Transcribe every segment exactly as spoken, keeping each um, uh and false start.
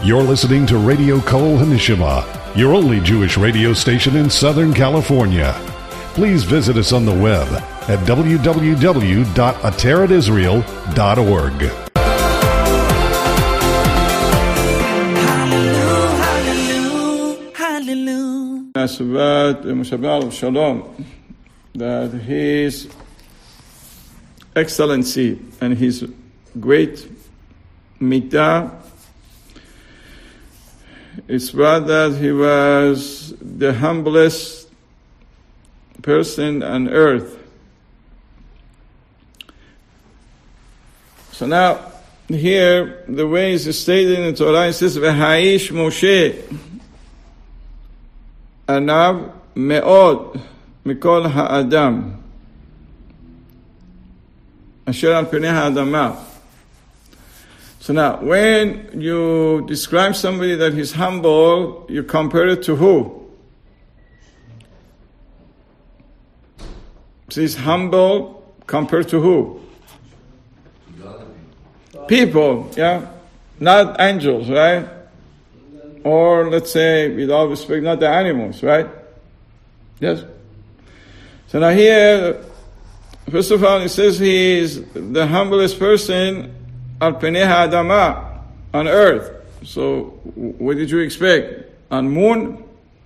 You're listening to Radio Kol Hanishima, your only Jewish radio station in Southern California. Please visit us on the web at w w w dot ateret israel dot org. Shalom, that His excellency and His great mitzvah is rather that He was the humblest person on earth. So now, here, the way it's stated in the Torah, it says, "V'ha'ish Moshe anav me'od mikol ha'adam asher al penei ha'adamah." So now, when you describe somebody that he's humble, you compare it to who? So he's humble compared to who? People, yeah? Not angels, right? Or let's say, with all respect, not the animals, right? Yes? So now here, first of all, it says he is the humblest person al penei ha'adamah, on earth. So, what did you expect? On moon?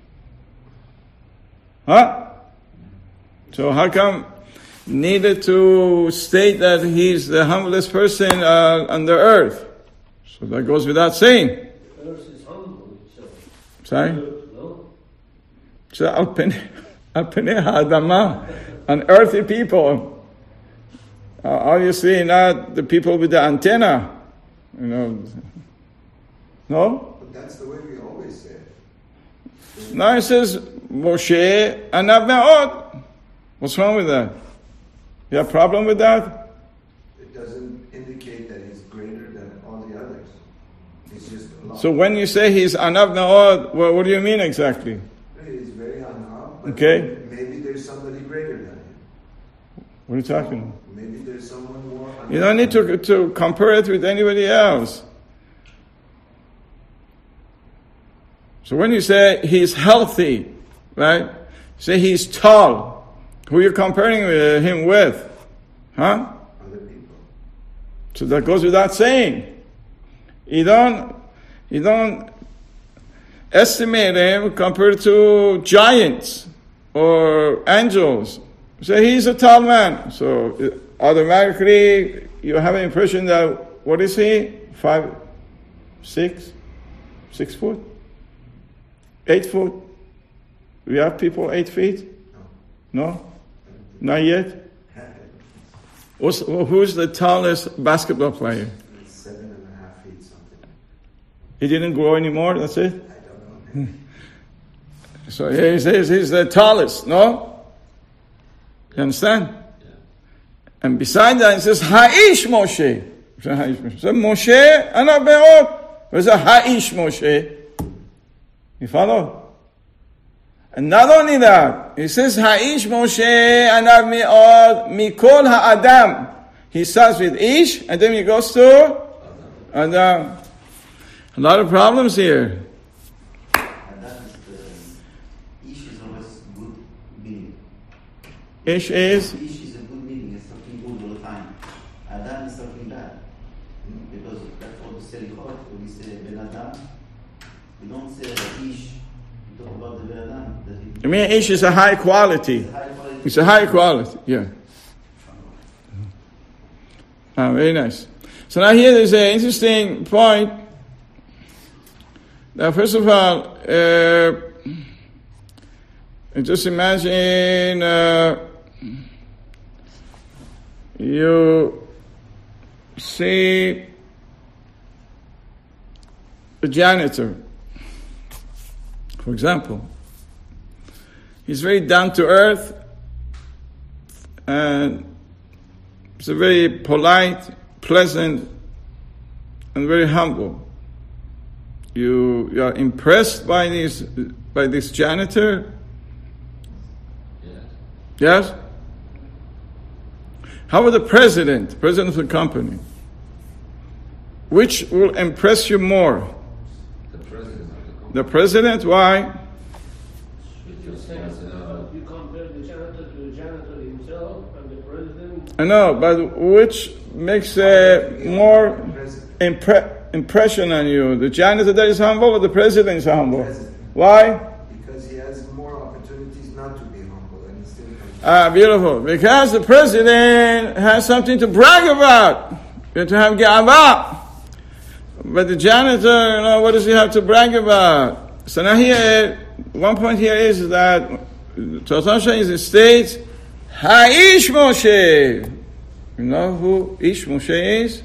Huh? So how come needed to state that he's the humblest person uh, on the earth? So that goes without saying. Earth is humble itself. Sorry? No? So al penei ha'adamah, on earthly people. Uh, obviously not the people with the antenna, you know. No? But that's the way we always say it. Now it says, Moshe anav me'od. What's wrong with that? You have a problem with that? It doesn't indicate that he's greater than all the others. He's just a lot. So when you say he's anav me'od, well, what do you mean exactly? He's very anav, but Okay. maybe there's somebody greater than him. What are you talking about? Maybe there's someone more anav. You don't need to, to compare it with anybody else. So when you say he's healthy, right? Say he's tall. Who are you comparing him with? Huh? Other people. So that goes without saying. You don't, you don't estimate him compared to giants or angels. So he's a tall man. So automatically you have an impression that, what is he? Five, six, six foot? Eight foot? We have people eight feet? No? Not yet? What's, who's the tallest basketball player? Seven and a half feet something. He didn't grow anymore, that's it? I don't know. So he says he's the tallest, no? You understand? Yeah. And beside that it says, Ha'ish Moshe. So Moshe anav me'od. Where's the Ha'ish Moshe? You follow? And not only that, he says, Ha'ish Moshe anav me'od mikol ha'adam. He starts with Ish, and then he goes to Adam. A lot of problems here. Adam is the, Ish is always good meaning. Ish is? Ish is a good meaning, it's something good all the time. Adam is something bad. Because that's what we say Lichot, when we say Ben Adam. We don't say Ish, we talk about the Ben Adam. That he, I mean, Ish is a high quality. it's a high quality. It's a high quality, yeah. Ah, very nice. So now here there's an interesting point. Now, first of all, uh, just imagine uh, you see a janitor, for example. He's very down to earth, and he's a very polite, pleasant, and very humble. You, you are impressed by this by this janitor? Yes. Yes? How about the president, president of the company? Which will impress you more? The president, why? Because he has a- You compare the janitor to the janitor himself and the president. I know, but which makes a more impre- impression on you? The janitor that is humble or the president is humble? President. Why? Because he has more opportunities not to be humble and he still comes. Ah, beautiful. Because the president has something to brag about. You have to have ga'ava. But the janitor, you know, what does he have to brag about? So now here, one point here is that Tosha is the states, Ha'ish Moshe. You know who Ish Moshe is?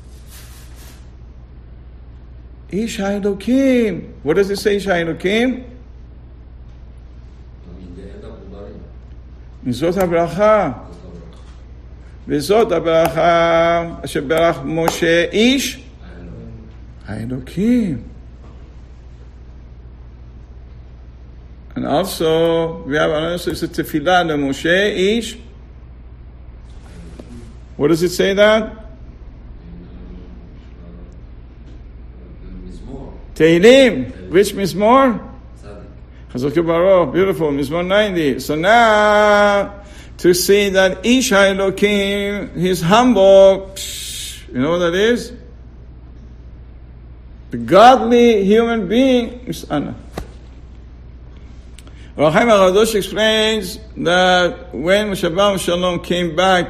Ish HaElokim. What does it say, Ish HaElokim? I mean, the end of the body. Mizot HaBracha. וזאת הברכה אשר ברך משה איש האלוקים. And also we have another, so it's a tefillah to Moshe ish. What does it say that? Mizmor. Tehillim. Which Mizmor? Tzadik. Chazak Baruch. Beautiful. Mizmor ninety. So now to see that Ish HaElokim, he's humble. Psh, you know what that is? The godly human being is Anna. Rav Chaim HaChadosh explains that when Moshe Bar Shalom came back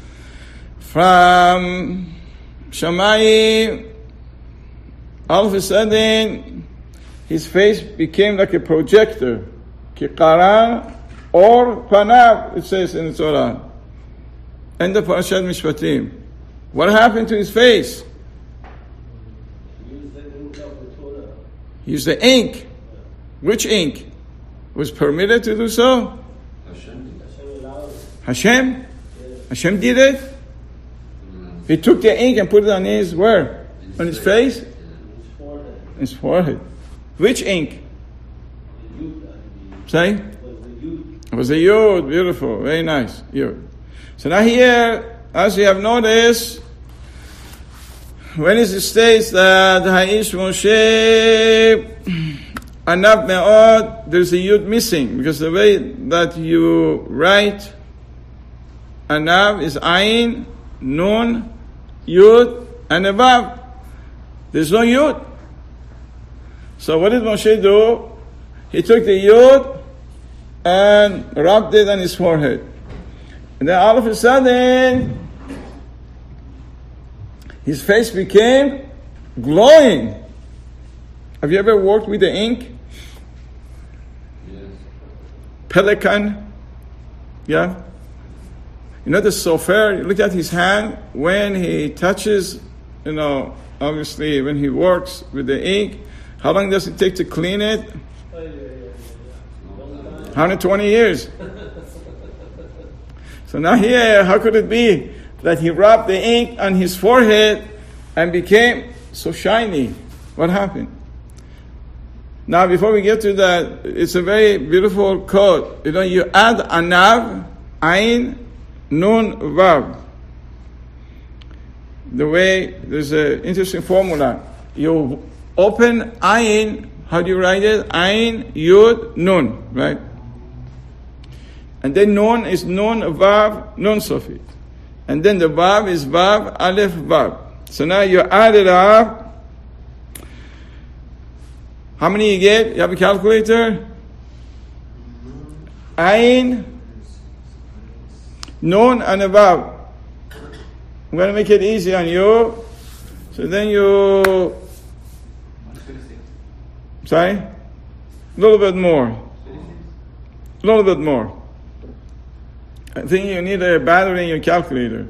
from Shammai, all of a sudden his face became like a projector. Kikara or Panav, it says in the Torah. End of Parashat Mishpatim. What happened to his face? Use the ink of the Torah. He used the ink. Which ink? Was permitted to do so? Hashem did. Hashem allowed. Hashem? Hashem did it? He took the ink and put it on his, where? On his face? His forehead. His forehead. Which ink? The youth and Say? the, was the youth. It was a yod, beautiful, very nice, yod. So now here, as you have noticed, when it states that Ha'ish Moshe Anav Me'od, there's a yud missing, because the way that you write Anav is Ayin, Nun, Yud, and a Vav. There's no Yud. So what did Moshe do? He took the Yud and rubbed it on his forehead. And then all of a sudden, his face became glowing. Have you ever worked with the ink? Yes. Pelican? Yeah? You know the sofer, you look at his hand, when he touches, you know, obviously when he works with the ink, how long does it take to clean it? Oh, yeah, yeah, yeah, yeah. Long time. one hundred twenty years. So now here, how could it be that he rubbed the ink on his forehead and became so shiny? What happened? Now, before we get to that, it's a very beautiful quote. You know, you add anav, ayin, nun, vav. The way, there's an interesting formula. You open ayin, how do you write it? Ayin, yud, nun, right? And then nun is nun, vav, nun sofit. And then the vav is vav, aleph, vav. So now you add it up. How many you get? You have a calculator? Ayin, nun, and a vav. I'm going to make it easy on you. So then you... Sorry? A little bit more. A little bit more. I think you need a battery in your calculator.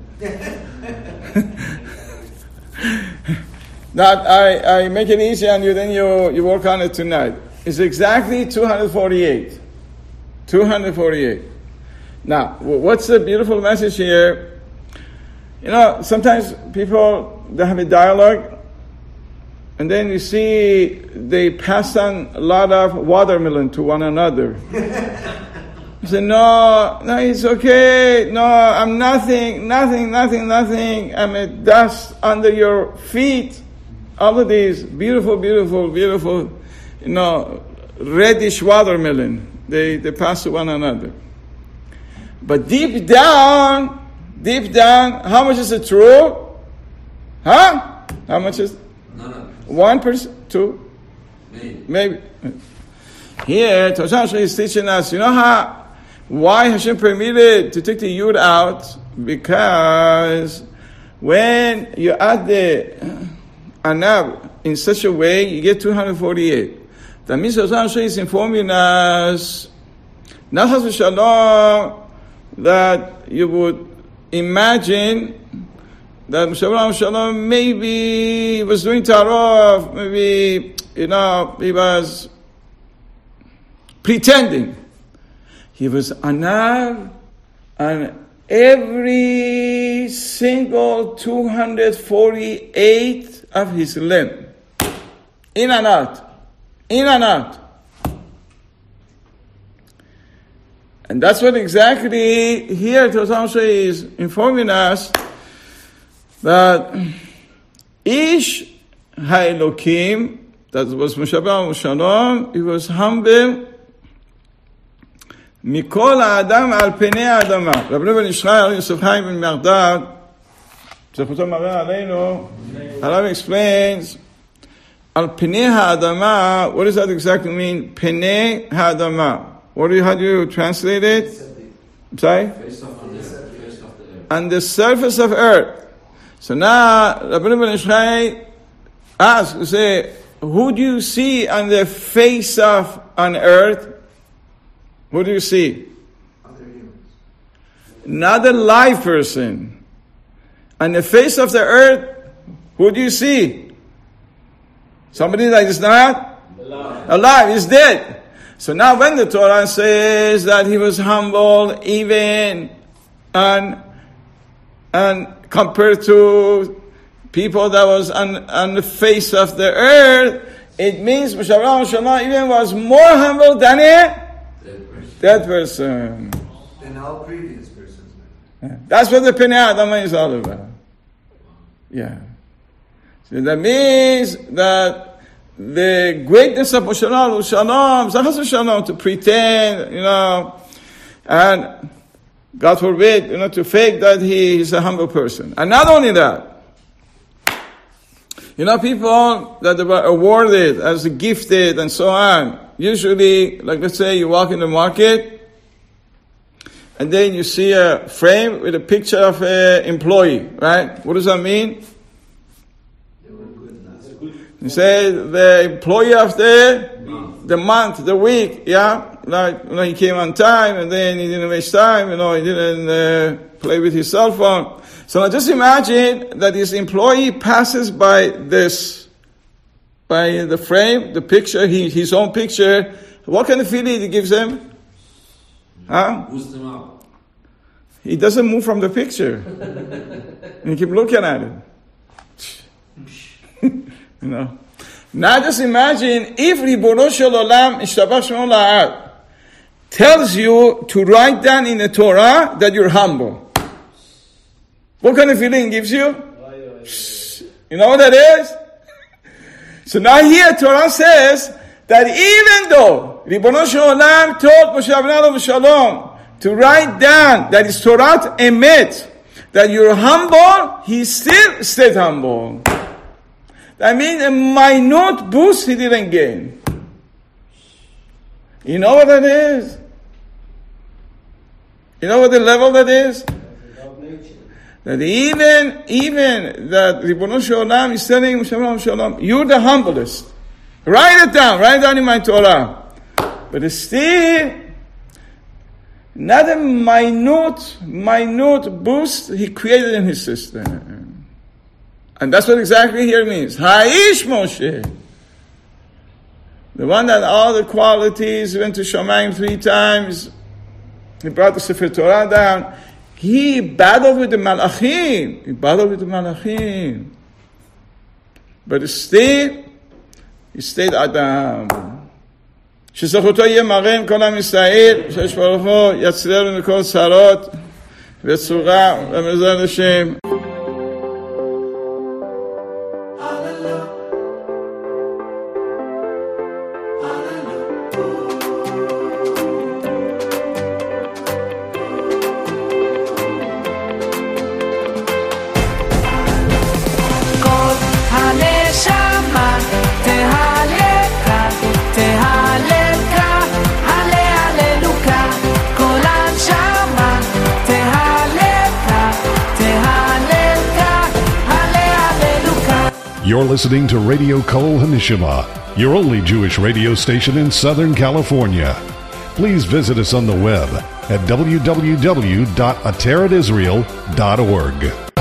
That I, I make it easy on you, then you, you work on it tonight. It's exactly two hundred forty-eight. two hundred forty-eight. Now, what's the beautiful message here? You know, sometimes people, they have a dialogue, and then you see they pass on a lot of watermelon to one another. I said, no, no, it's okay. No, I'm nothing, nothing, nothing, nothing. I'm a dust under your feet. All of these beautiful, beautiful, beautiful you know, reddish watermelon. They they pass to one another. But deep down, deep down, how much is it true? Huh? How much is it? No, no. One percent? Two? Maybe. Maybe. Here, Tosha is teaching us, you know how, why Hashem permitted to take the yud out? Because when you add the anab in such a way, you get two hundred forty-eight. That means Tosha is informing us, not Chas v'Shalom, that you would imagine that Moshe Shalom maybe he was doing Tarof, maybe, you know, he was pretending. He was anav on every single two hundred forty-eight of his limb. In and out. In and out. And that's what exactly here Tosha is informing us, that Ish HaElokim, that was Moshe Rabbeinu Shalom, he was humble Mikol Adam al Penei Adama. Rabbi Ben Israel Yosef Chaim ben Mardad, Zechuto Mareh Aleinu, Halav explains, al Penei HaAdama, what does that exactly mean? Penei HaAdama. What do you, how do you translate it? I'm sorry? Face of the earth. Face of the earth. On the surface of earth. So now, Rabbi Ben Ishai asks, say, who do you see on the face of on earth? Who do you see? Other humans. Not a live person. On the face of the earth, who do you see? Somebody that is not alive. alive, is dead. So now when the Torah says that he was humble even and, and compared to people that was on, on the face of the earth, it means Moshe Rabbeinu Shalom even was more humble than a dead person. Than all previous persons. Yeah. That's what the Penei Adama is all about. Yeah. So that means that the greatness of Moshe Rabbeinu Shalom, Zachas Shalom, to pretend, you know, and God forbid, you know, to fake that he is a humble person. And not only that, you know, people that were awarded as gifted and so on, usually, like let's say you walk in the market, and then you see a frame with a picture of an employee, right? What does that mean? You say the employee of the the month, the week, yeah, like you know, he came on time and then he didn't waste time, you know, he didn't uh, play with his cell phone. So now just imagine that this employee passes by this, by the frame, the picture, he, his own picture. What kind of feeling he gives him? Huh? Boost them up. He doesn't move from the picture. And you keep looking at it. You know. Now just imagine if Ribono Shel Olam Ishtabach Shemo La'ad tells you to write down in the Torah that you're humble. What kind of feeling it gives you? You know what that is? So now here Torah says that even though Ribono Shel Olam told Moshe Rabbeinu Shalom to write down that is Torah Emet, that you're humble, he still stayed humble. That means a minute boost he didn't gain. You know what that is? You know what the level that is? That even, even that Ribono Shel Olam is telling Moshe Rabbeinu Shalom, you're the humblest. Write it down, write it down in my Torah. But it's still not a minute, minute boost he created in his system. And that's what exactly here means. Ha'ish Moshe. The one that all the qualities went to Shamayim three times. He brought the Sefer Torah down. He battled with the Malachim. He battled with the Malachim. But still, he stayed Adam. שזכותו יהיה מראה עם כל עם ישראל, שיש ברוך הוא יצילנו מכל צרות וצורה ומעזרת השם. You're listening to Radio Kol Hanishima, your only Jewish radio station in Southern California. Please visit us on the web at w w w dot ateret israel dot org.